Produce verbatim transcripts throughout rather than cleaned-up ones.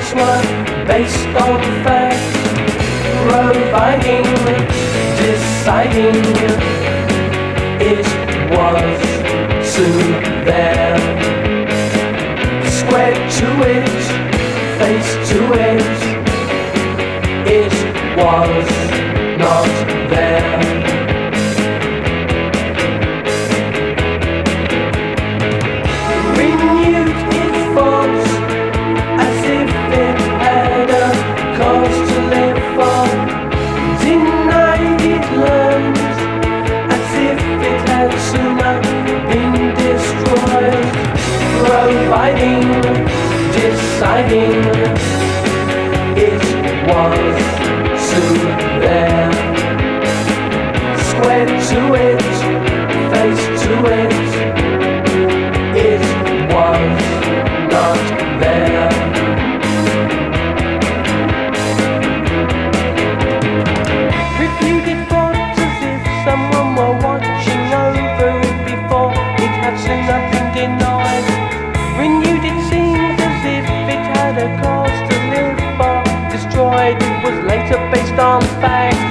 facts were based on facts, providing, deciding, it was soon there. Square to it, face to it, it was not there. Renewed its thoughts as if it had a cause to live for. Denied it learned as if it had sooner been destroyed. Providing, deciding, it was soon there. Square to it, face to it, it was not there. Reviewed it thoughts as if someone were watching over it before it had sooner been denied. Renewed it seemed as if it had a cause to live for. Destroyed it was later based on fact,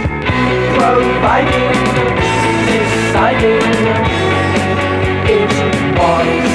providing, deciding, it was